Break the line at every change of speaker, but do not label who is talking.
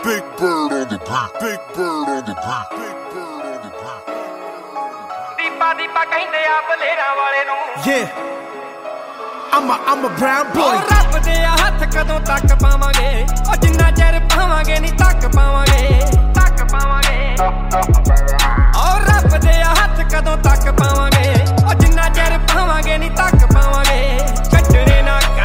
Big bird on the beat. Big bird on the beat. Big bird on the beat.
Deepa Deepa ਕਹਿੰਦੇ ਆ ਬਲੇਰਾਂ ਵਾਲੇ ਨੂੰ
Yeah, I'm a brown boy.
ਓ ਰੱਬ ਦੇ ਹੱਥ ਕਦੋਂ ਤੱਕ ਪਾਵਾਂਗੇ, ਓ ਜਿੰਨਾ ਚਿਰ ਪਾਵਾਂਗੇ ਨਹੀਂ ਤੱਕ ਪਾਵਾਂਗੇ, ਤੱਕ ਪਾਵਾਂਗੇ।